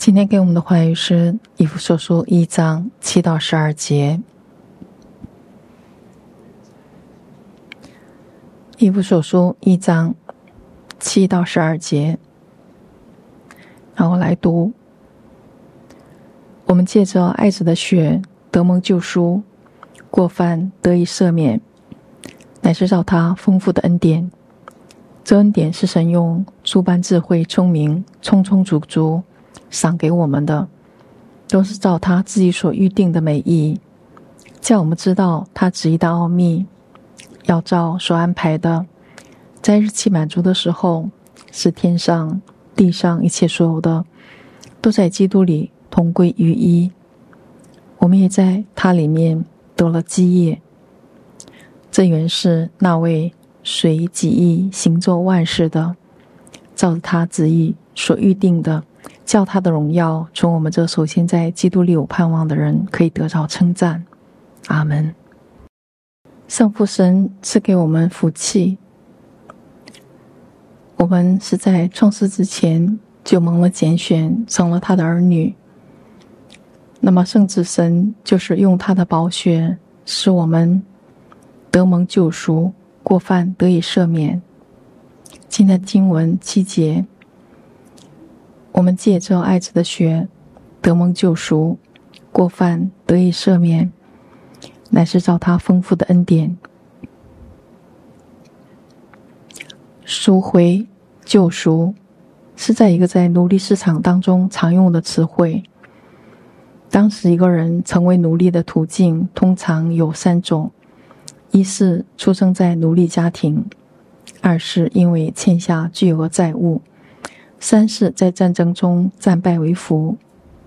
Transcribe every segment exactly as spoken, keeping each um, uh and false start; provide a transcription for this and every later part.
今天给我们的话语是以弗所书一章七到十二节。以弗所书一章七到十二节，然后来读。我们借着爱子的血得蒙救赎，过犯得以赦免，乃是照他丰富的恩典。这恩典是神用诸般智慧聪明充充足足赏给我们的，都是照他自己所预定的美意，叫我们知道他旨意的奥秘，要照所安排的，在日期满足的时候，使天上地上一切所有的都在基督里同归于一。我们也在他里面得了基业。这原是那位随己意行作万事的，照着他旨意所预定的，叫他的荣耀从我们这首先在基督里有盼望的人可以得到称赞。阿们。圣父神赐给我们福气，我们是在创世之前就蒙了拣选，成了他的儿女。那么圣子神就是用他的宝血使我们得蒙救赎，过犯得以赦免。今天的经文七节，我们借着爱子的血得蒙救赎，过犯得以赦免，乃是照他丰富的恩典。赎回、救赎是在一个在奴隶市场当中常用的词汇。当时一个人成为奴隶的途径通常有三种：一是出生在奴隶家庭，二是因为欠下巨额债务，三是在战争中战败为俘。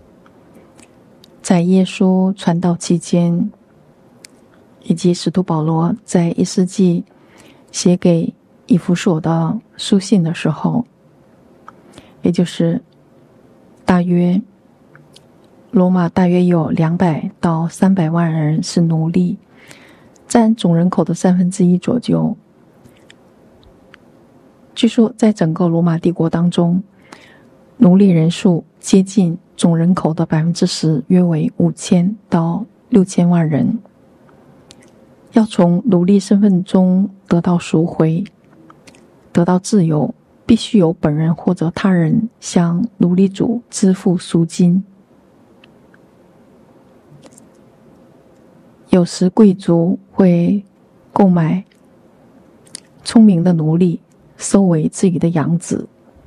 在耶稣传道期间，以及使徒保罗在一世纪写给以弗所的书信的时候，也就是大约罗马大约有两百到三百万人是奴隶，占总人口的三分之一左右。据说在整个罗马帝国当中，奴隶人数接近总人口的百分之十，约为五千到六千万人。要从奴隶身份中得到赎回，得到自由，必须由本人或者他人向奴隶主支付赎金。有时贵族会购买聪明的奴隶收为自己的养子。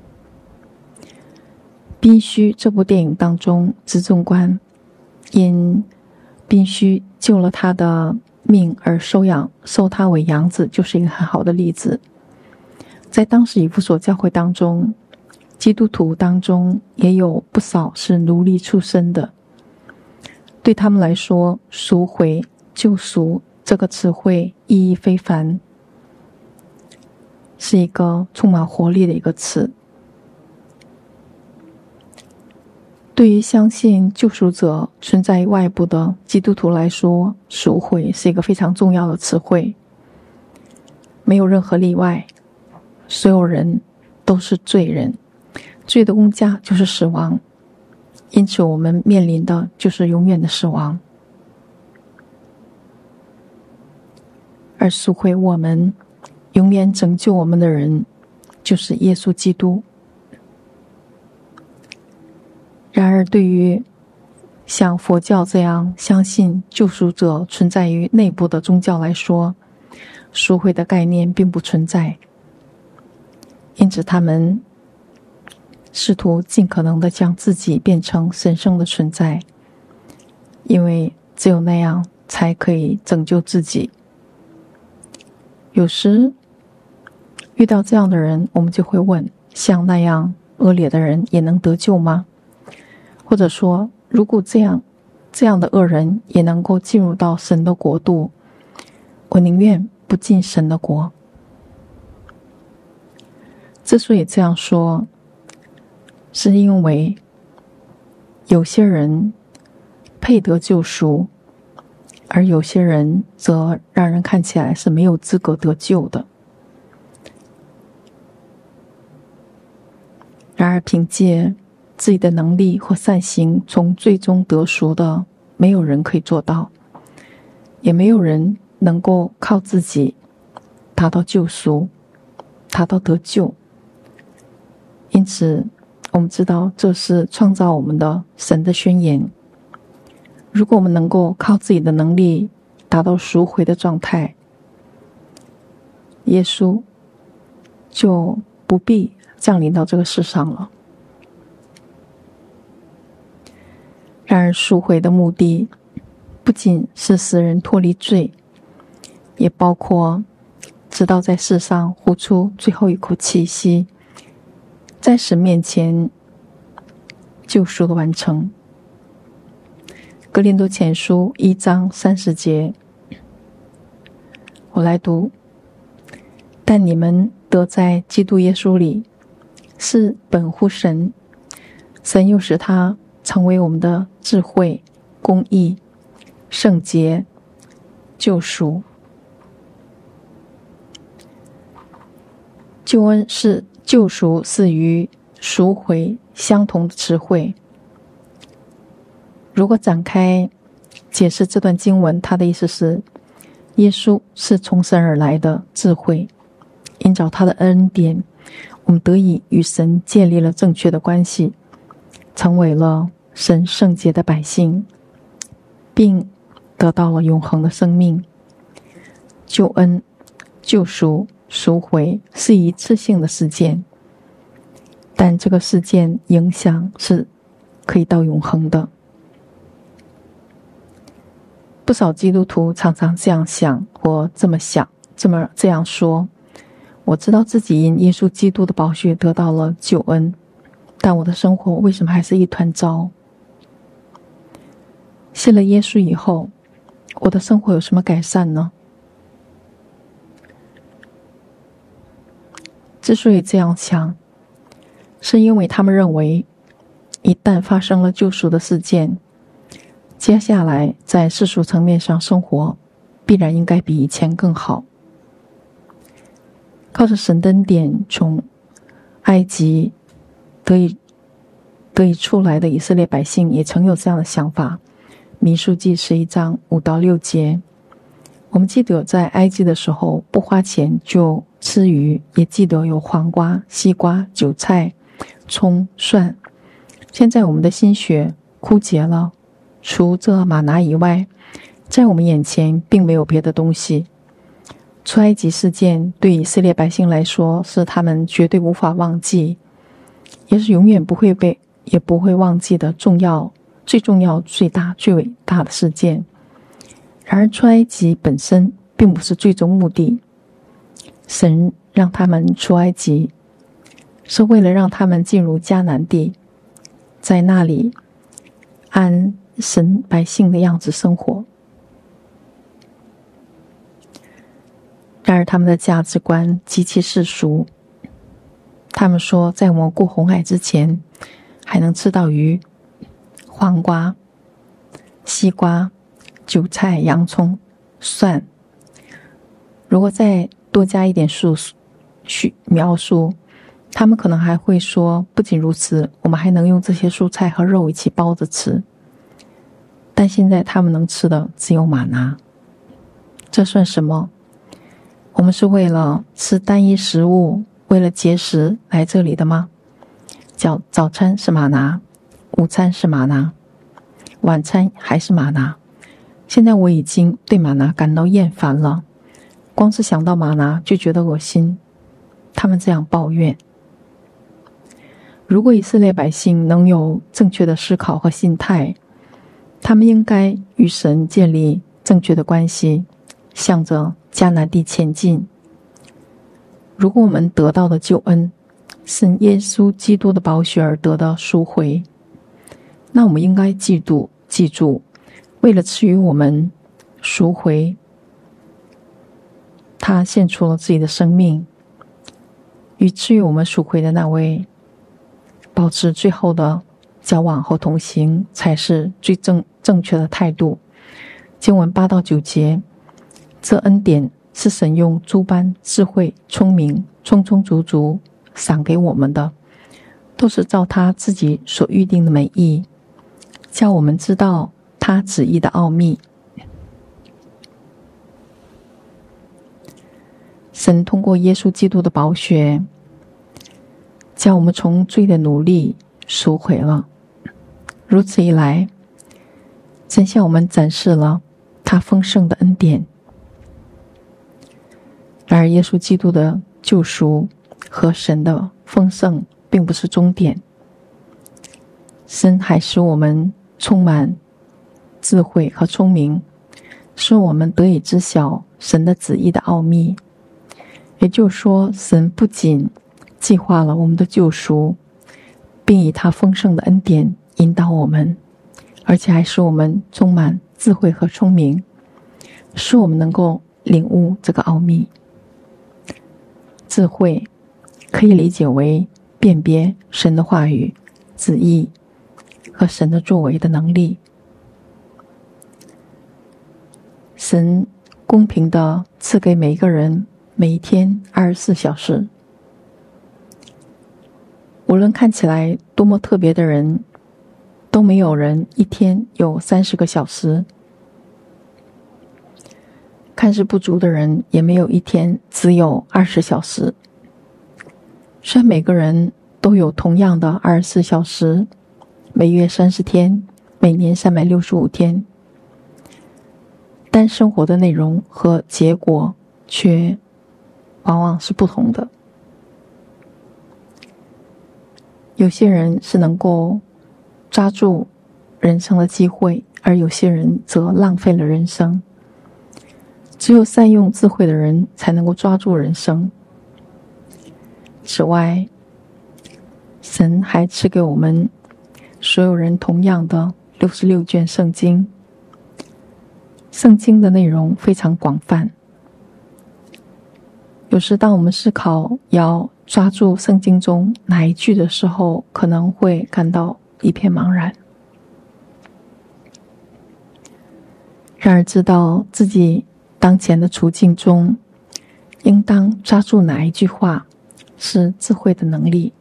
宾虚这部电影当中，执政官因宾虚救了他的命而收养收他为养子，就是一个很好的例子。在当时以弗所教会当中，基督徒当中也有不少是奴隶出身的。对他们来说，赎回、救赎这个词汇意义非凡，是一个充满活力的一个词。对于相信救赎者存在于外部的基督徒来说，赎回是一个非常重要的词汇，没有任何例外，所有人都是罪人，罪的工价就是死亡，因此我们面临的就是永远的死亡。而赎回我们、永远拯救我们的人，就是耶稣基督。然而对于像佛教这样相信救赎者存在于内部的宗教来说，赎回的概念并不存在，因此他们试图尽可能地将自己变成神圣的存在，因为只有那样才可以拯救自己。有时遇到这样的人，我们就会问，像那样恶劣的人也能得救吗？或者说，如果这样这样的恶人也能够进入到神的国度，我宁愿不进神的国。之所以这样说，是因为有些人配得救赎，而有些人则让人看起来是没有资格得救的。然而凭借自己的能力或善行从最终得赎的，没有人可以做到，也没有人能够靠自己达到救赎，达到得救。因此我们知道这是创造我们的神的宣言。如果我们能够靠自己的能力达到赎回的状态，耶稣就不必降临到这个世上了。然而赎回的目的不仅是使人脱离罪，也包括直到在世上呼出最后一口气息，在神面前救赎的完成。哥林多前书一章三十节，我来读：但你们得在基督耶稣里，是本乎神，神又使他成为我们的智慧、公义、圣洁、救赎。救恩是救赎是与赎回相同的词汇。如果展开解释这段经文，它的意思是耶稣是从神而来的智慧，因着他的恩典，我们得以与神建立了正确的关系，成为了神圣洁的百姓，并得到了永恒的生命。救恩、救赎、赎回是一次性的事件，但这个事件影响是可以到永恒的。不少基督徒常常这样想或这么想，这么这样说：我知道自己因耶稣基督的宝血得到了救恩，但我的生活为什么还是一团糟？信了耶稣以后，我的生活有什么改善呢？之所以这样想，是因为他们认为一旦发生了救赎的事件，接下来在世俗层面上生活必然应该比以前更好。靠着神的恩典从埃及得以得以出来的以色列百姓也曾有这样的想法。民数记十一章五到六节，我们记得在埃及的时候不花钱就吃鱼，也记得有黄瓜、西瓜、韭菜、葱、蒜。现在我们的心血枯竭了，除这玛拿以外，在我们眼前并没有别的东西。出埃及事件对以色列百姓来说是他们绝对无法忘记，也是永远不会被也不会忘记的重要、最重要、最大、最伟大的事件。然而出埃及本身并不是最终目的，神让他们出埃及是为了让他们进入迦南地，在那里按神百姓的样子生活。然而他们的价值观极其世俗，他们说在我们过红海之前还能吃到鱼、黄瓜、西瓜、韭菜、洋葱、蒜。如果再多加一点述描述，他们可能还会说，不仅如此，我们还能用这些蔬菜和肉一起包着吃。但现在他们能吃的只有玛拿，这算什么？我们是为了吃单一食物，为了节食来这里的吗？早早餐是玛拿，午餐是玛拿，晚餐还是玛拿。现在我已经对玛拿感到厌烦了，光是想到玛拿就觉得恶心。他们这样抱怨。如果以色列百姓能有正确的思考和心态，他们应该与神建立正确的关系，向着迦南地前进。如果我们得到的救恩是耶稣基督的宝血而得到赎回，那我们应该记住记住为了赐予我们赎回，他献出了自己的生命，与赐予我们赎回的那位保持最后的交往和同行，才是最正正确的态度。经文八到九节，这恩典是神用诸般智慧、聪明，充充足足赏给我们的， 都是照他自己所预定的美意，叫我们知道他旨意的奥秘。神通过耶稣基督的宝血，将我们从罪的奴隶赎回了。如此一来，真向我们展示了他丰盛的恩典。然而耶稣基督的救赎和神的丰盛并不是终点，神还使我们充满智慧和聪明，使我们得以知晓神的旨意的奥秘。也就是说，神不仅计划了我们的救赎，并以他丰盛的恩典引导我们，而且还使我们充满智慧和聪明，使我们能够领悟这个奥秘。智慧可以理解为辨别神的话语、旨意和神的作为的能力。神公平地赐给每一个人每一天二十四小时，无论看起来多么特别的人，都没有人一天有三十个小时，看似不足的人也没有一天只有二十小时。虽然每个人都有同样的二十四小时，每月三十天，每年三百六十五天，但生活的内容和结果却往往是不同的。有些人是能够抓住人生的机会，而有些人则浪费了人生。只有善用智慧的人才能够抓住人生。此外，神还赐给我们所有人同样的六十六卷圣经。圣经的内容非常广泛，有时当我们思考要抓住圣经中哪一句的时候，可能会感到一片茫然。然而知道自己当前的处境中应当抓住哪一句话，是智慧的能力。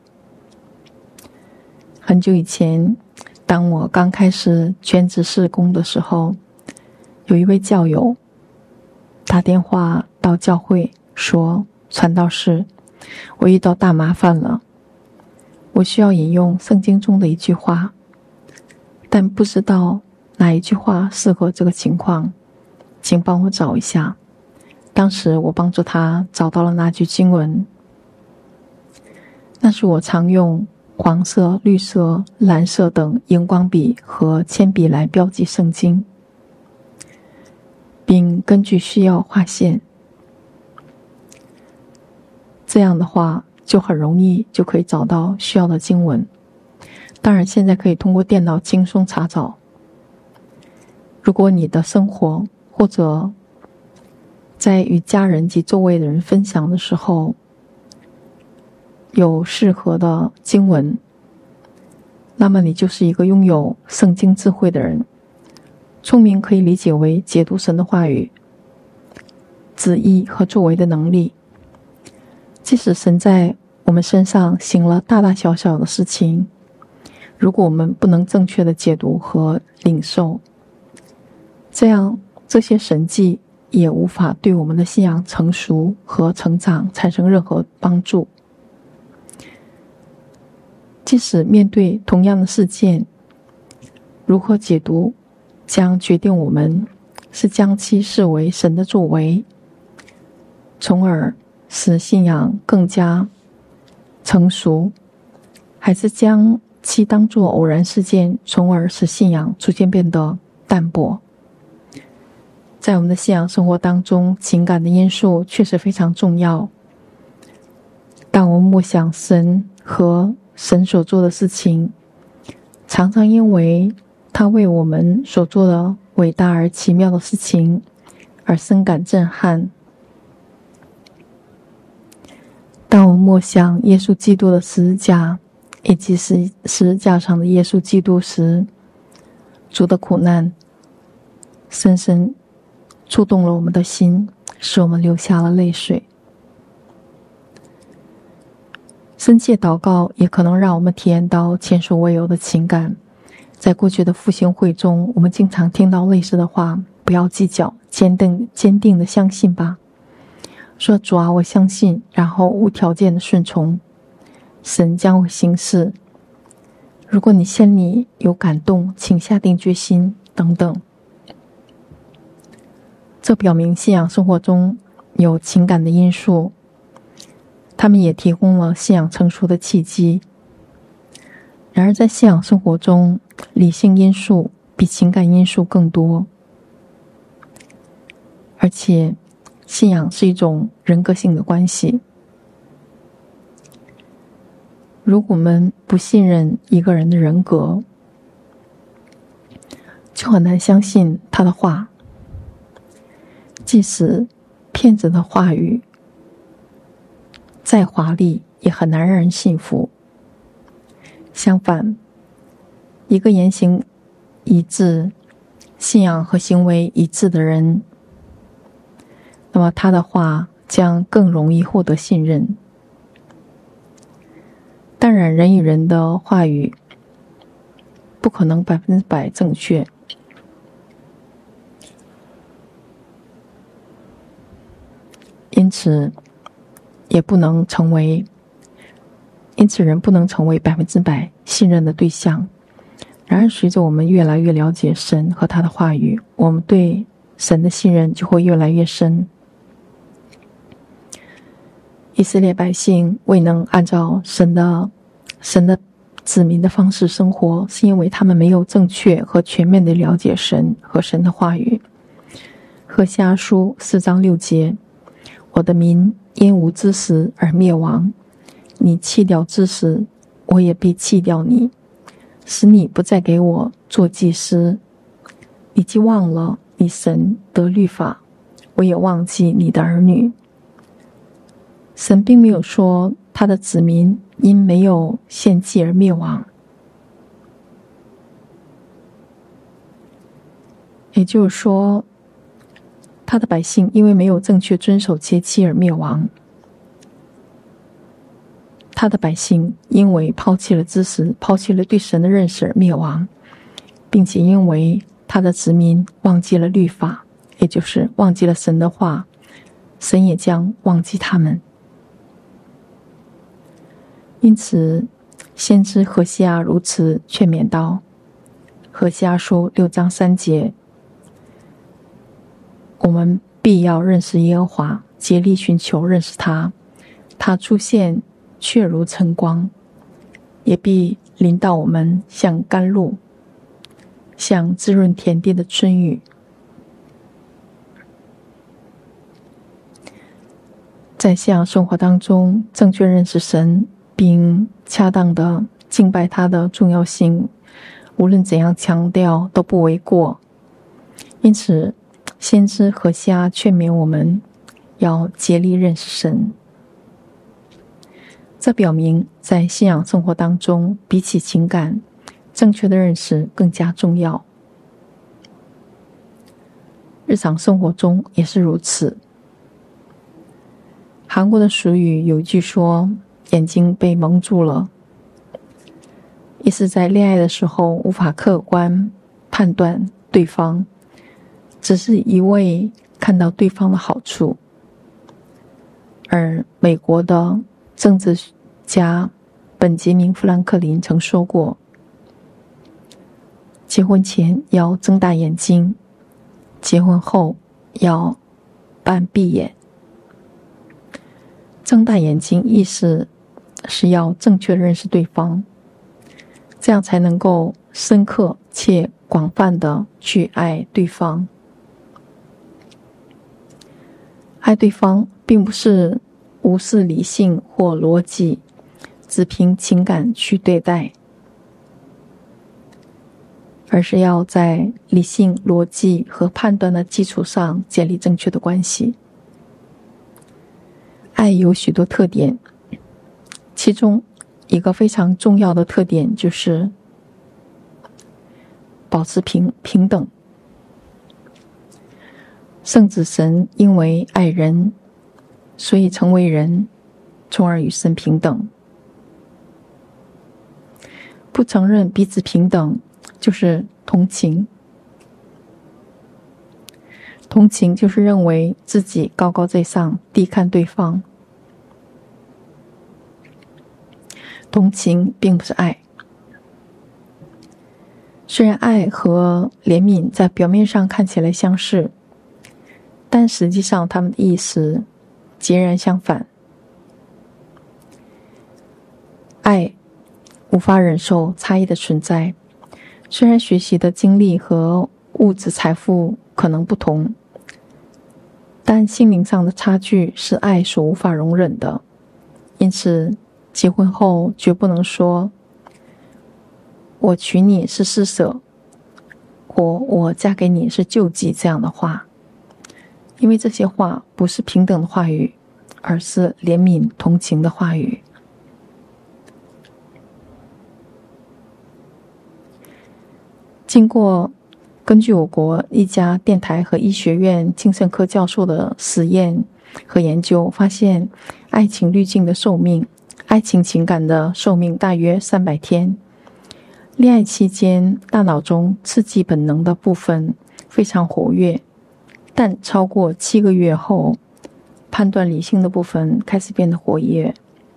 很久以前，当我刚开始全职事工的时候，有一位教友打电话到教会说，传道士，我遇到大麻烦了，我需要引用圣经中的一句话，但不知道哪一句话适合这个情况，请帮我找一下。当时我帮助他找到了那句经文，那是我常用黄色、绿色、蓝色等荧光笔和铅笔来标记圣经，并根据需要划线。这样的话就很容易就可以找到需要的经文。当然现在可以通过电脑轻松查找。如果你的生活或者在与家人及周围的人分享的时候有适合的经文，那么你就是一个拥有圣经智慧的人。聪明可以理解为解读神的话语、旨意和作为的能力。即使神在我们身上行了大大小小的事情，如果我们不能正确的解读和领受，这样这些神迹也无法对我们的信仰成熟和成长产生任何帮助。即使面对同样的事件，如何解读将决定我们是将其视为神的作为，从而使信仰更加成熟，还是将其当作偶然事件，从而使信仰逐渐变得淡薄。在我们的信仰生活当中，情感的因素确实非常重要。当我们默想神和神所做的事情，常常因为他为我们所做的伟大而奇妙的事情而深感震撼。当我们默想耶稣基督的十字架以及十字架上的耶稣基督时，主的苦难深深触动了我们的心，使我们流下了泪水。 深切祷告也可能让我们体验到前所未有的情感。在过去的复兴会中，我们经常听到类似的话：不要计较，坚定坚定的相信吧。说主啊，我相信，然后无条件的顺从，神将会行事。如果你心里有感动，请下定决心，等等。这表明信仰生活中有情感的因素，他们也提供了信仰成熟的契机。然而在信仰生活中，理性因素比情感因素更多，而且信仰是一种人格性的关系。如果我们不信任一个人的人格，就很难相信他的话，即使骗子的话语再华丽，也很难让人信服。相反，一个言行一致、信仰和行为一致的人，那么他的话将更容易获得信任。当然，人与人的话语不可能百分之百正确，因此也不能成为因此人不能成为百分之百信任的对象。然而随着我们越来越了解神和他的话语，我们对神的信任就会越来越深。以色列百姓未能按照神的神的子民的方式生活，是因为他们没有正确和全面的了解神和神的话语。何西阿书四章六节：我的民因无知识而灭亡，你弃掉知识，我也必弃掉你，使你不再给我做祭司。你既忘了你神的律法，我也忘记你的儿女。神并没有说他的子民因没有献祭而灭亡，也就是说，他的百姓因为没有正确遵守节期而灭亡。他的百姓因为抛弃了知识，抛弃了对神的认识而灭亡，并且因为他的子民忘记了律法，也就是忘记了神的话，神也将忘记他们。因此先知何西阿如此劝勉道：何西阿书六章三节，我们必要认识耶和华，竭力寻求认识他，他出现却如晨光，也必临到我们，像甘露，像滋润田地的春雨。在信仰生活当中，正确认识神并恰当的敬拜他的重要性，无论怎样强调都不为过。因此先知何西阿劝勉我们要竭力认识神。这表明在信仰生活当中，比起情感，正确的认识更加重要。日常生活中也是如此。韩国的俗语有一句说，眼睛被蒙住了，意思在恋爱的时候无法客观判断对方，只是一味看到对方的好处。而美国的政治家本杰明·富兰克林曾说过，结婚前要睁大眼睛，结婚后要半闭眼。睁大眼睛意思是要正确认识对方，这样才能够深刻且广泛的去爱对方。爱对方并不是无视理性或逻辑，只凭情感去对待，而是要在理性、逻辑和判断的基础上建立正确的关系。爱有许多特点，其中一个非常重要的特点就是保持平平等。圣子神因为爱人，所以成为人，从而与神平等。 不承认彼此平等，就是同情。同情就是认为自己高高在上，低看对方。同情并不是爱。虽然爱和怜悯在表面上看起来相似，但实际上它们的意思截然相反。爱无法忍受差异的存在，虽然学习的经历和物质财富可能不同，但心灵上的差距是爱所无法容忍的。因此结婚后绝不能说我娶你是施舍，或我嫁给你是救济这样的话，因为这些话不是平等的话语，而是怜悯同情的话语。经过根据我国一家电台和医学院精神科教授的实验和研究，发现爱情滤镜的寿命，爱情情感的寿命大约三百天。恋爱期间，大脑中刺激本能的部分非常活跃，但超过七个月后，判断理性的部分开始变得活跃。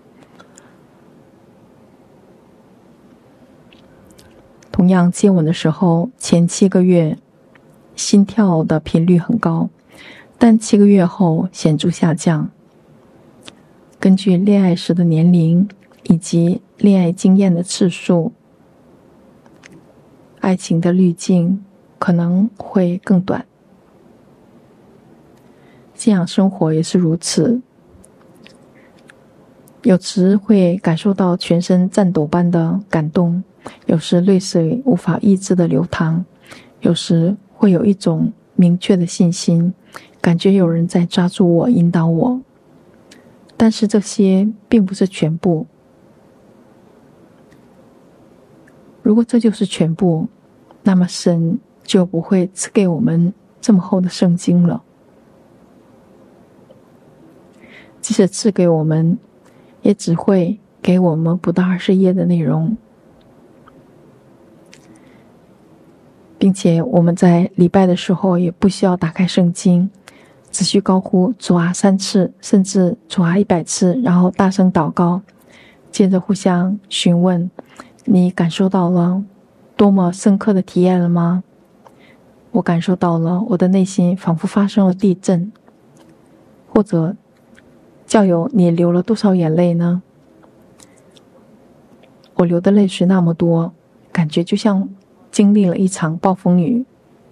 同样，接吻的时候，前七个月心跳的频率很高，但七个月后显著下降。根据恋爱时的年龄以及恋爱经验的次数，爱情的滤镜可能会更短。信仰生活也是如此，有时会感受到全身颤抖般的感动，有时泪水无法抑制的流淌，有时会有一种明确的信心，感觉有人在抓住我，引导我。但是这些并不是全部。如果这就是全部，那么神就不会赐给我们这么厚的圣经了。即使赐给我们，也只会给我们不到二十页的内容，并且我们在礼拜的时候也不需要打开圣经，只需高呼主啊三次，甚至主啊一百次，然后大声祷告，接着互相询问，你感受到了多么深刻的体验了吗？我感受到了，我的内心仿佛发生了地震。或者教友，你流了多少眼泪呢？我流的泪水那么多，感觉就像经历了一场暴风雨。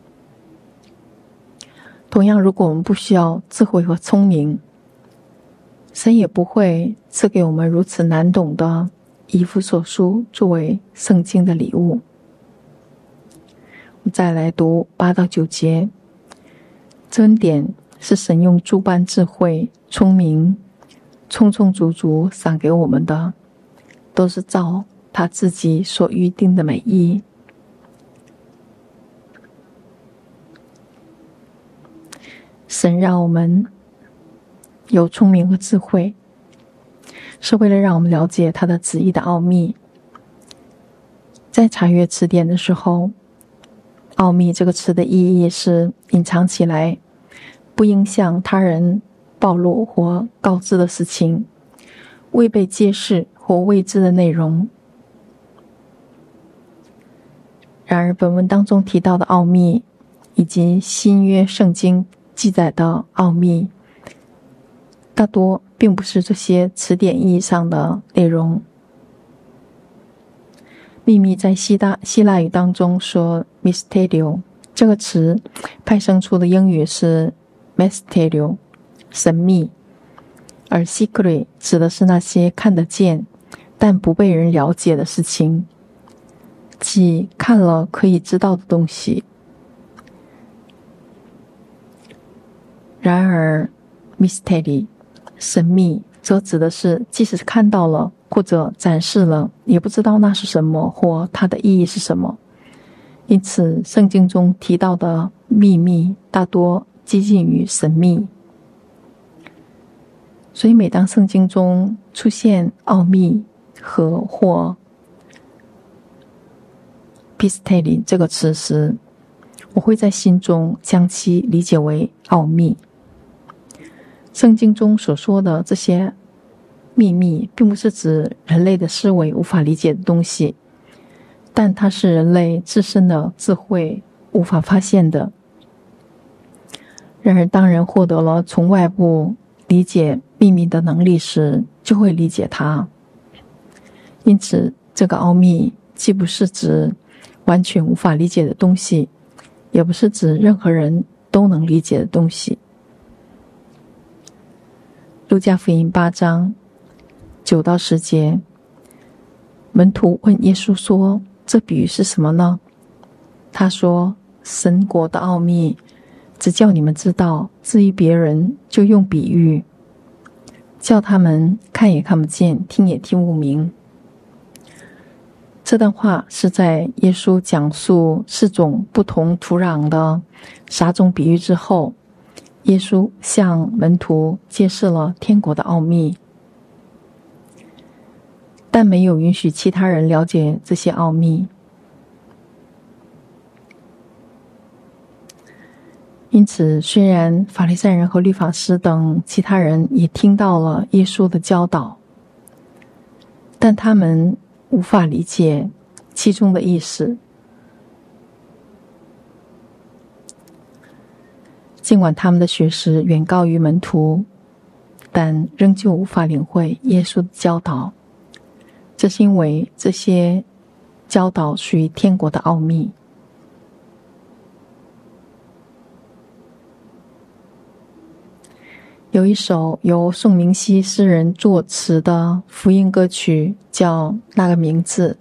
同样，如果我们不需要智慧和聪明，神也不会赐给我们如此难懂的以弗所书作为圣经的礼物。我们再来读八到九节，真点是神用诸般智慧、聪明、充充足足赏给我们的，都是照他自己所预定的美意。神让我们有聪明和智慧，是为了让我们了解他的旨意的奥秘。在查阅词典的时候，奥秘这个词的意义是隐藏起来，不应向他人暴露或告知的事情，未被揭示或未知的内容。然而本文当中提到的奥秘，以及新约圣经记载的奥秘，大多并不是这些词典意义上的内容。秘密在希腊希腊语当中说 mysterio 这个词派生出的英语是 mysterio 神秘，而 secret 指的是那些看得见但不被人了解的事情，即看了可以知道的东西。然而 mystery 神秘则指的是即使看到了或者展示了，也不知道那是什么或它的意义是什么。因此圣经中提到的秘密大多接近于神秘。所以每当圣经中出现奥秘和或 pistelin 这个词时，我会在心中将其理解为奥秘。圣经中所说的这些秘密，并不是指人类的思维无法理解的东西，但它是人类自身的智慧无法发现的。然而当人获得了从外部理解秘密的能力时，就会理解它。因此这个奥秘既不是指完全无法理解的东西，也不是指任何人都能理解的东西。路加福音八章九到十节，门徒问耶稣说，这比喻是什么呢？他说，神国的奥秘只叫你们知道，至于别人就用比喻，叫他们看也看不见，听也听不明。这段话是在耶稣讲述四种不同土壤的撒种比喻之后，耶稣向门徒揭示了天国的奥秘，但没有允许其他人了解这些奥秘。因此，虽然法利赛人和律法师等其他人也听到了耶稣的教导，但他们无法理解其中的意思。尽管他们的学识远高于门徒，但仍旧无法领会耶稣的教导。这是因为这些教导属于天国的奥秘。有一首由宋明熙诗人作词的福音歌曲，叫《那个名字》。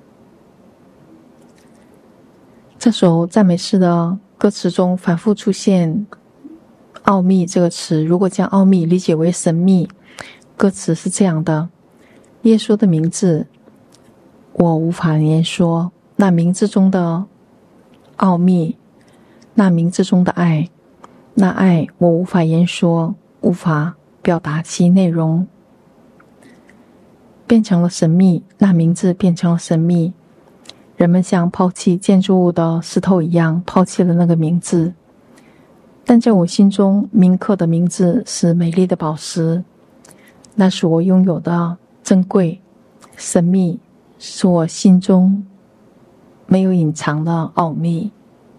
这首赞美诗的歌词中反复出现奥秘这个词。如果将奥秘理解为神秘，歌词是这样的：耶稣的名字我无法言说，那名字中的奥秘，那名字中的爱，那爱我无法言说，无法表达其内容，变成了神秘，那名字变成了神秘。人们像抛弃建筑物的石头一样抛弃了那个名字，但在我心中铭刻的名字是美丽的宝石，那是我拥有的珍贵。神秘是我心中没有隐藏的奥秘。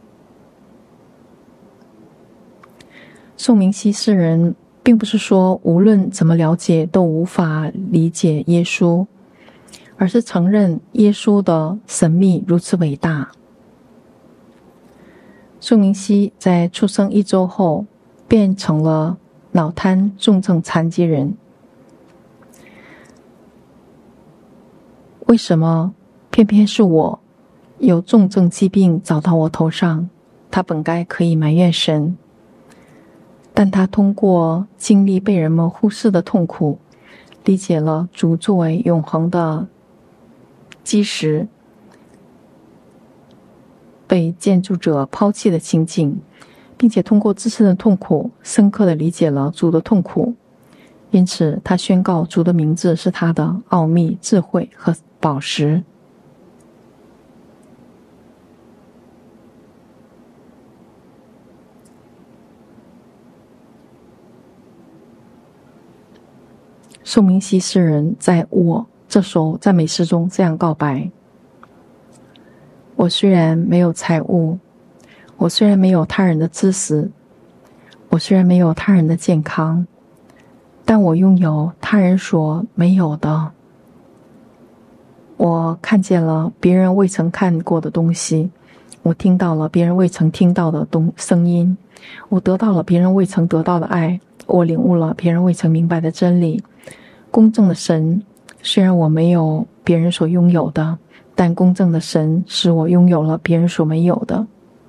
宋明熙诗人并不是说无论怎么了解都无法理解耶稣，而是承认耶稣的神秘如此伟大。宋明熙在出生一周后变成了脑瘫重症残疾人。为什么偏偏是我有重症疾病找到我头上？他本该可以埋怨神，但他通过经历被人们忽视的痛苦，理解了主作为永恒的基石被建筑者抛弃的情景，并且通过自身的痛苦深刻地理解了主的痛苦。因此他宣告主的名字是他的奥秘、智慧和宝石。宋明熙诗人在我这首赞美诗中这样告白：我虽然没有财物，我虽然没有他人的知识，我虽然没有他人的健康，但我拥有他人所没有的。我看见了别人未曾看过的东西，我听到了别人未曾听到的东声音，我得到了别人未曾得到的爱，我领悟了别人未曾明白的真理。公正的神，虽然我没有别人所拥有的，但公正的神使我拥有了别人所没有的。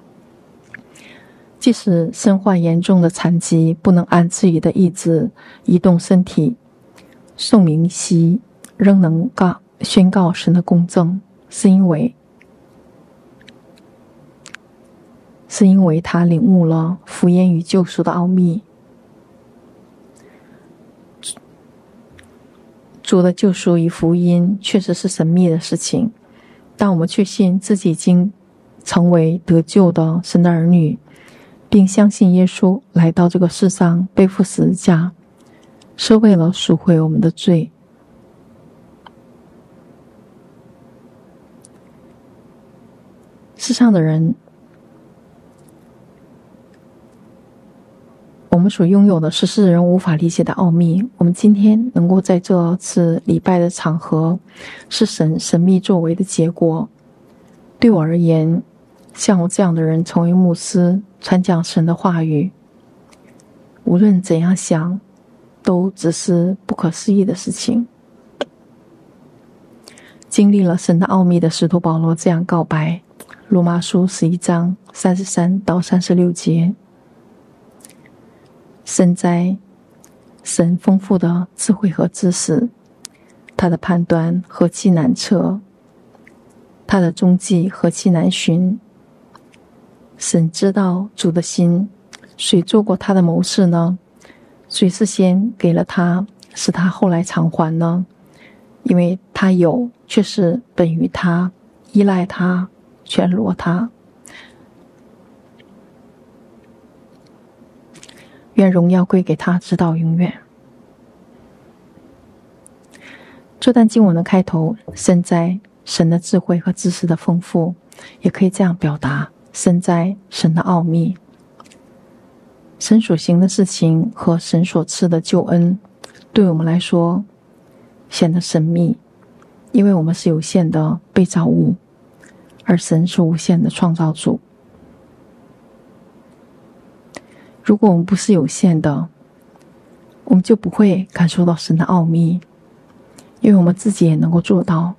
即使身患严重的残疾，不能按自己的意志移动身体，宋明熙仍能告宣告神的公正，是因为是因为他领悟了福音与救赎的奥秘。主的救赎与福音确实是神秘的事情， 当我们确信自己已经成为得救的神的儿女，并相信耶稣来到这个世上背负十字架，是为了赎回我们的罪。世上的人，我们所拥有的是世人无法理解的奥秘。我们今天能够在这次礼拜的场合，是神神秘作为的结果。对我而言，像我这样的人成为牧师，传讲神的话语，无论怎样想，都只是不可思议的事情。经历了神的奥秘的使徒保罗这样告白，罗马书十一章三十三到三十六节：深哉，神丰富的智慧和知识，他的判断何其难测，他的踪迹何其难寻。神知道主的心，谁做过他的谋士呢？谁是先给了他，使他后来偿还呢？因为他有，却是本于他，依赖他，全裸他。愿荣耀归给他，直到永远。这段经文的开头，深哉神的智慧和知识的丰富，也可以这样表达：深哉神的奥秘。神所行的事情和神所赐的救恩，对我们来说显得神秘，因为我们是有限的被造物，而神是无限的创造主。如果我们不是有限的，我们就不会感受到神的奥秘，因为我们自己也能够做到。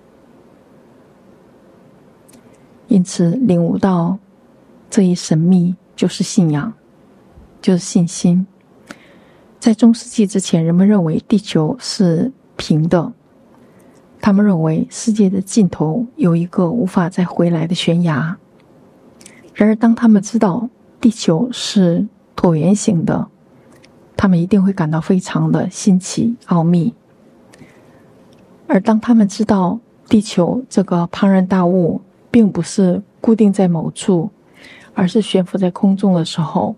因此领悟到这一神秘，就是信仰，就是信心。在中世纪之前，人们认为地球是平的，他们认为世界的尽头有一个无法再回来的悬崖。然而当他们知道地球是椭圆形的，他们一定会感到非常的新奇奥秘。而当他们知道地球这个庞然大物并不是固定在某处，而是悬浮在空中的时候，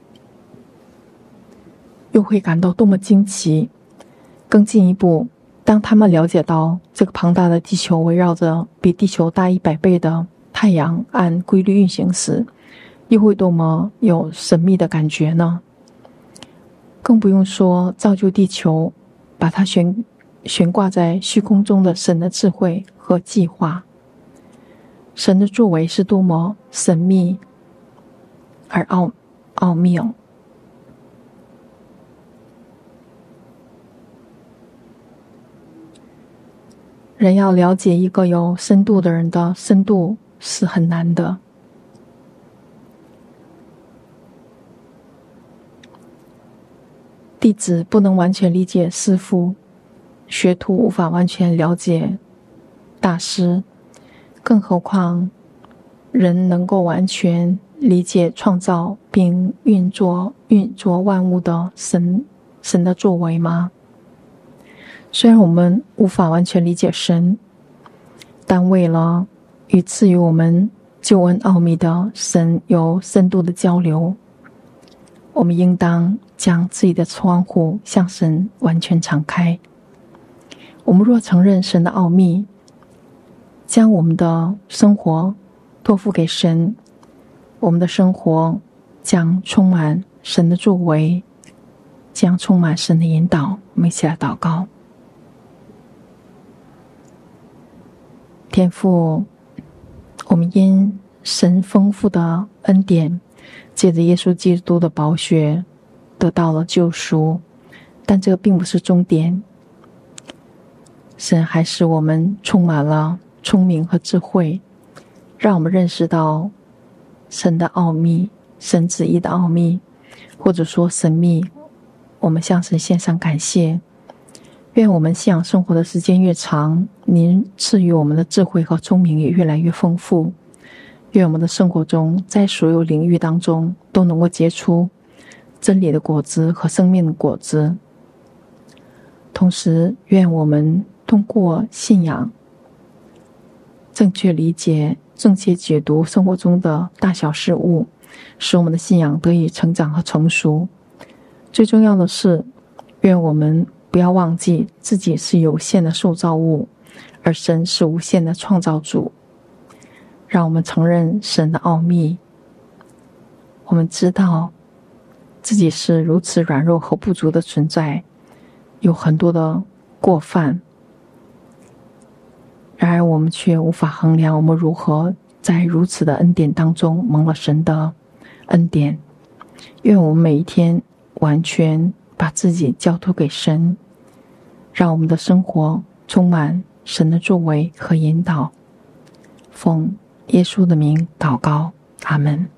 又会感到多么惊奇。更进一步，当他们了解到这个庞大的地球围绕着比地球大一百倍的太阳按规律运行时，又会多么有神秘的感觉呢？更不用说造就地球，把它悬悬挂在虚空中的神的智慧和计划。神的作为是多么神秘而奥奥妙。人要了解一个有深度的人的深度是很难的。弟子不能完全理解师父，学徒无法完全了解大师，更何况人能够完全理解创造并运作运作万物的神神的作为吗？虽然我们无法完全理解神，但为了与赐予我们救恩奥秘的神有深度的交流，我们应当将自己的窗户向神完全敞开。我们若承认神的奥秘，将我们的生活托付给神，我们的生活将充满神的作为，将充满神的引导。我们一起来祷告。天父，我们因神丰富的恩典，借着耶稣基督的宝血得到了救赎，但这个并不是终点。神还使我们充满了聪明和智慧，让我们认识到神的奥秘，神旨意的奥秘，或者说神秘。我们向神献上感谢。愿我们信仰生活的时间越长，您赐予我们的智慧和聪明也越来越丰富。愿我们的生活中，在所有领域当中都能够结出真理的果子和生命的果子。同时，愿我们通过信仰正确理解、正确解读生活中的大小事物，使我们的信仰得以成长和成熟。最重要的是，愿我们不要忘记自己是有限的受造物，而神是无限的创造主。让我们承认神的奥秘，我们知道自己是如此软弱和不足的存在，有很多的过犯，然而我们却无法衡量我们如何在如此的恩典当中蒙了神的恩典。愿我们每一天完全把自己交托给神，让我们的生活充满神的作为和引导。奉耶稣的名祷告，阿们。